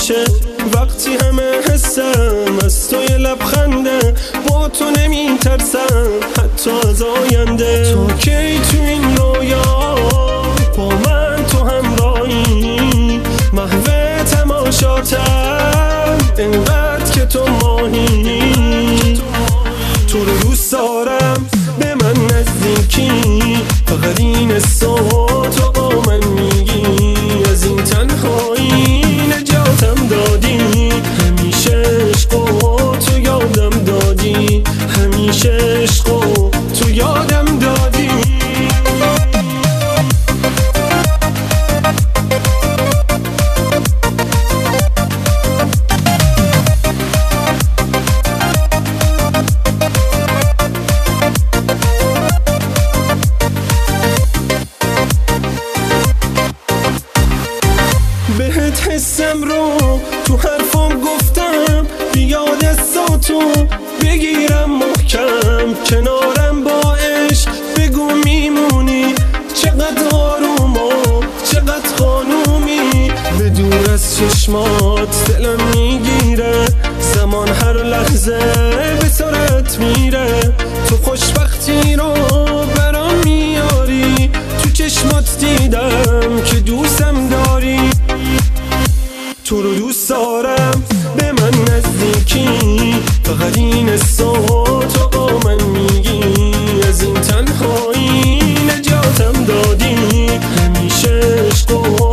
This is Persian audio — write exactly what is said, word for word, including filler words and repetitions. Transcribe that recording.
میشه وقتی همه حسم از تو یه لبخنده، با تو نمیترسم حتی از آینده. تو کی تو این رویا با من تو همراهی، محو تماشاتم اینقدر که تو ماهی. تو رو دوست دارم به من نزدیکی، فقط این صوت تو با من میگی از این تنهایی نجاتم دادی. همیشه عشقو تو یادم دادی، همیشه عشقو تو یادم دادی. بهت حسم رو تو حرفم گفتم، بیا دستاتو بگیرم محکم، کنارم با عشق بگو میمونی. چقدر آروم و چقدر خانومی، به دور از چشمات دلم میگیره، زمان هر لحظه به سرعت میره. تو خوشبختی رو برام میاری، تو چشمات دیدم که دوستم داری. تو رو دوست دارم به من نزدیکی، فقط این صوت تو با من میگی از این تنهایی نجاتم دادی. همیشه عشقو